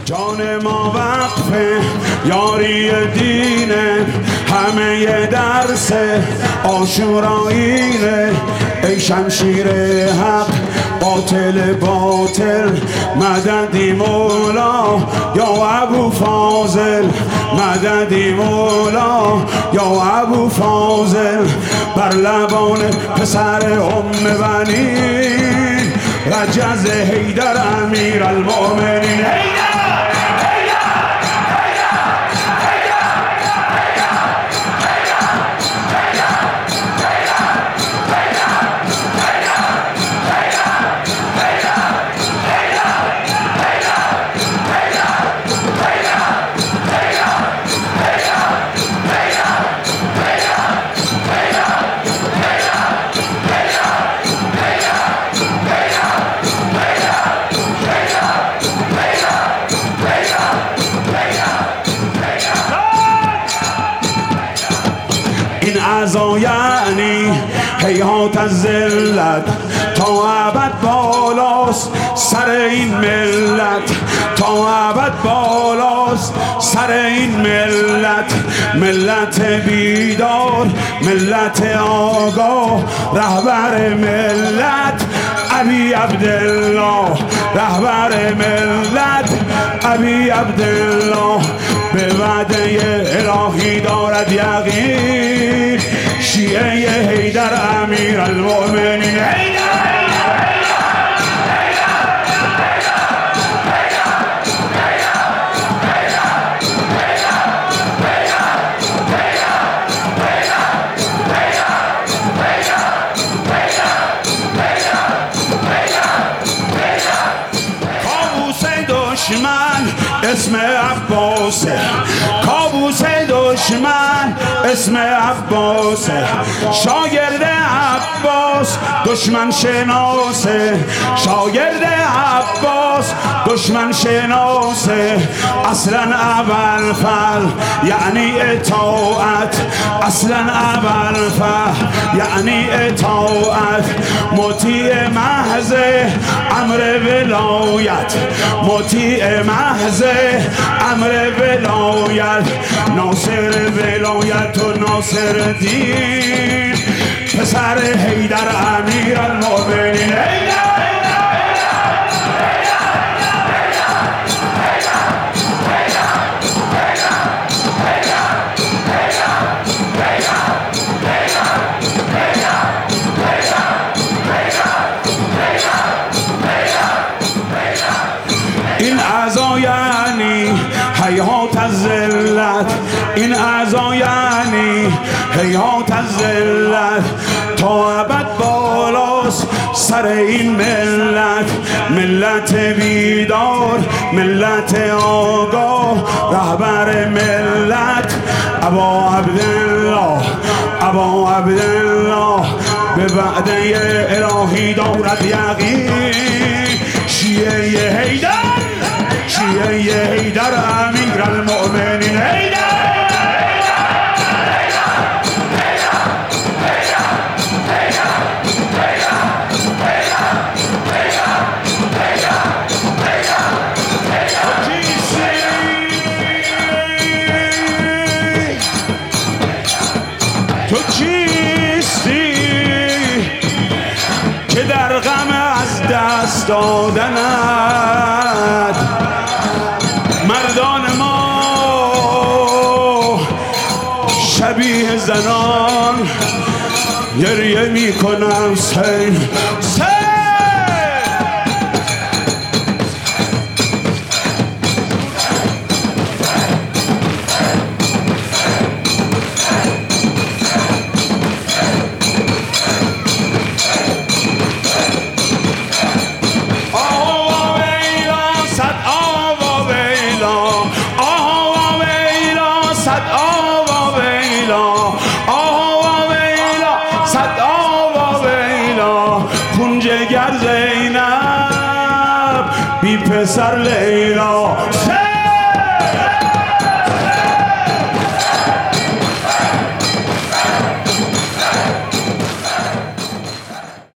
جان ما وقف یاری دینه، همه ی درس آشورایینه. ای شمشیر حق باطل باطل، مددی مولا یا ابو فاضل، مددی مولا یا ابو فاضل. بر لبان پسر بنی رجز حیدر امیر المؤمنین. این عزا یعنی هیهات از ذلت، تا ابد بالاست سر این ملت، تا ابد بالاست سر این ملت. ملت بیدار، ملت آگاه، رهبر ملت ابی عبدالله، رهبر ملت ابی عبدالله. به وعده الهی دارد یقین، شیعه حیدر امیر المؤمنین. کابوس دشمن اسم عباسه، کابوس دشمن اسم عباسه. شاگرد عباس دشمن شناسه، شاگرد عباس دشمن شناسه. اصلا ابوالفضل یعنی اطاعت، اصلا ابوالفضل یعنی اطاعت. مطیع محض امر ولایت، مطیع محض امر ولایت. ناصر ولایت و ناصر دین، پسر حیدر امیر المؤمنین. این عزا یعنی هیهات از ذلت، این عزا یعنی هیهات از ذلت. تا ابد بالاست سر این ملت، ملت بیدار، ملت آگاه، رهبر ملت ابا عبدالله، ابا عبدالله. به وعده الهی دارد یقین، شیعه حیدر، شیعه حیدر امیر المؤمنین. تو چیستی که در غم از دست دادنت مردان ما شبیه زنان گریه می کنم. حسین جگر زینب بی پسر لیلا.